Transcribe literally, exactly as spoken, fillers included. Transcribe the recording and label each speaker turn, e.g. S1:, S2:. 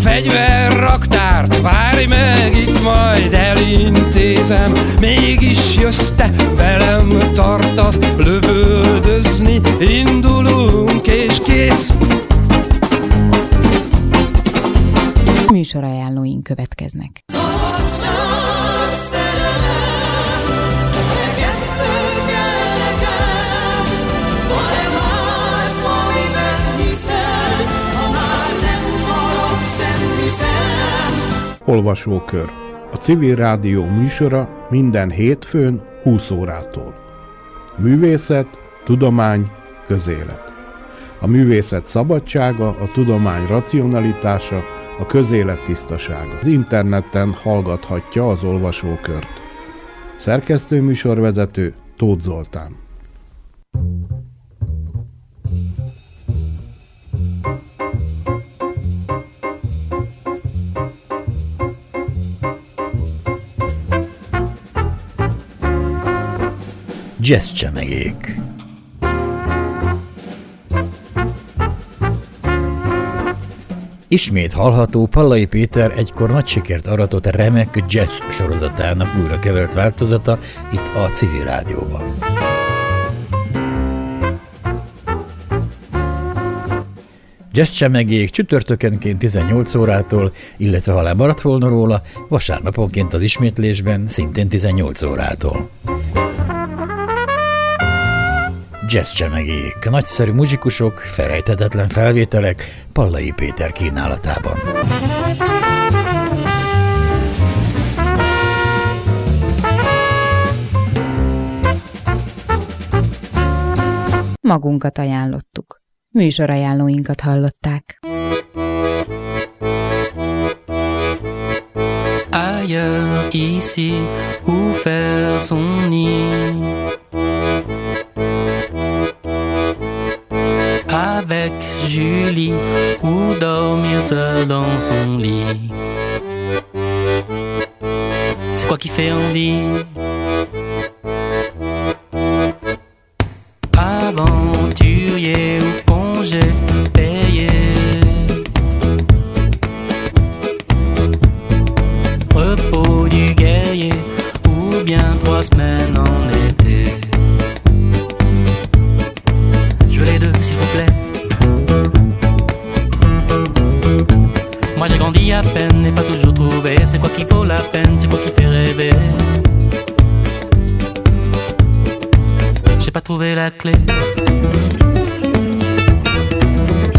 S1: fegyverraktárt, várj meg, itt majd elintézem. Mégis jössz te, velem tartasz, lövöldözni indulunk, és kész.
S2: Műsorajánlóink következnek.
S3: Olvasókör. A Civil Rádió műsora minden hétfőn húsz órától. Művészet, tudomány, közélet. A művészet szabadsága, a tudomány racionalitása, a közélet tisztasága. Az interneten hallgathatja az olvasókört. Szerkesztő műsorvezető Tóth Zoltán.
S4: Jazzcsemegék. Ismét hallható Pallai Péter egykor nagy sikert aratott remek jazz sorozatának újra kevert változata itt a Civil Rádióban. Jazzcsemegék csütörtökenként tizennyolc órától, illetve ha lemaradt volna róla, vasárnaponként az ismétlésben szintén tizennyolc órától. Jazzcsemegék, nagyszerű muzsikusok, felejthetetlen felvételek Pallai Péter kínálatában.
S2: Magunkat ajánlottuk. Műsorajánlóinkat hallották.
S5: Ailleurs, ici, où faire son nid, avec Julie, ou dormir seul dans son lit. C'est quoi qui fait envie? Aventurier ou congé payé, repos du guerrier, ou bien trois semaines en été. Je veux les deux, s'il vous plaît. Moi j'ai grandi à peine et pas toujours trouvé. C'est quoi qui vaut la peine, c'est quoi qui fait rêver. J'ai pas trouvé la clé.